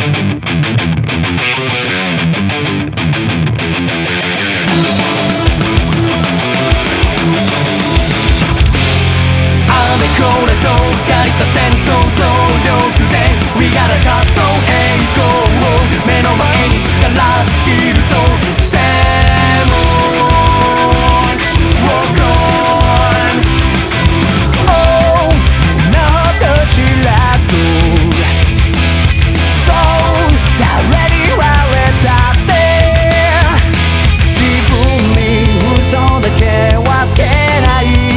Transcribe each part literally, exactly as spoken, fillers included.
これと駆り立てる想像力で We gotta go そう栄光を目の前に力尽きるとしても Walk on Oh みんなと知らずそう誰に言われたって自分に嘘だけはつけない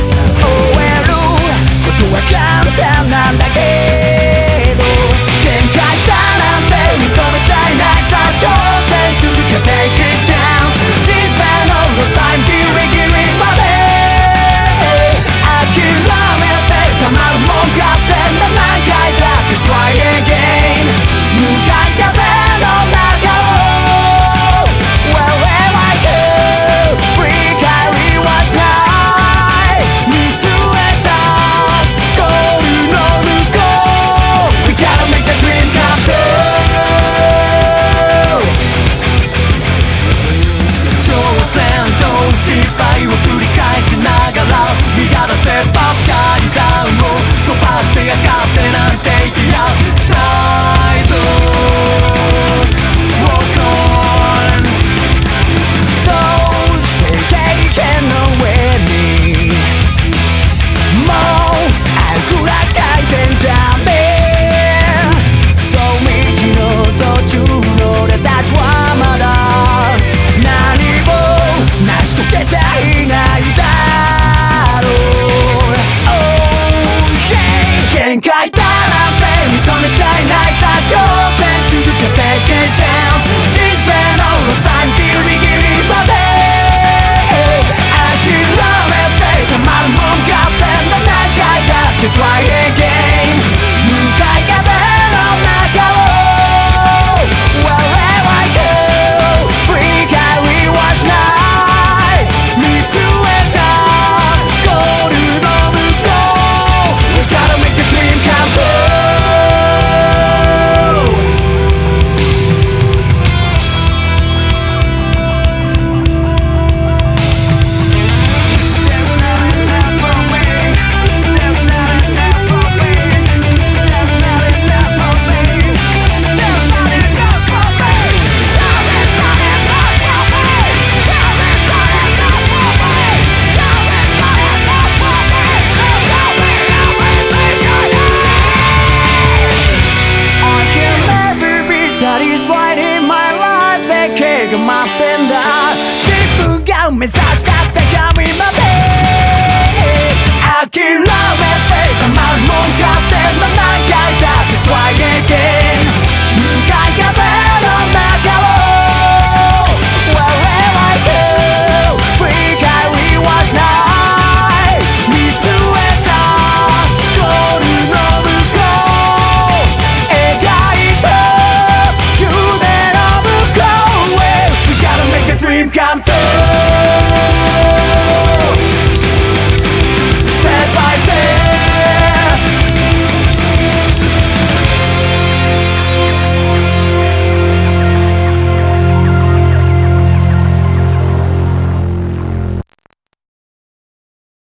簡単なんだけど限界だなんて認めちゃいないさ挑戦続けていくチャンス人生のロスタイムギリギリまで諦めてたまるもんかって何回だって Try again 向かい風の中を Wherever I go 振り返りはしない見据えた失敗を繰り返しながら身が出せば階段を飛ばしてやがってなんて言ってやしないぞ Walk on そうして経験の上にもうあぐらかいてんじゃねえそう道の途中の俺たちはまだ何も成し遂げちゃいないだろう Oh yeah 限界だなんて認めちゃいないさ挑戦続けていけチャンス人生のロスタイムギリギリまで諦めてたまるもんかって何回だって Try again 向かい風の中を Wherever I go 振り返りはしない見据えたゴールの向こう We gotta make the dream come true There's not enough for me There's not enough for me There's not enough for me There's not enough for me There's not enough for me There's not enough for me There's not enough for me Tell me everything I need I can never be satisfied in my life 世界が待ってんだ自分が目指した高みまで諦めてたまるもんかって何回だって Try again 向かい風の中を Wherever I go 振り返りはしない見据えたゴールの向こう描いた夢の向こうへ We gotta make a dream come true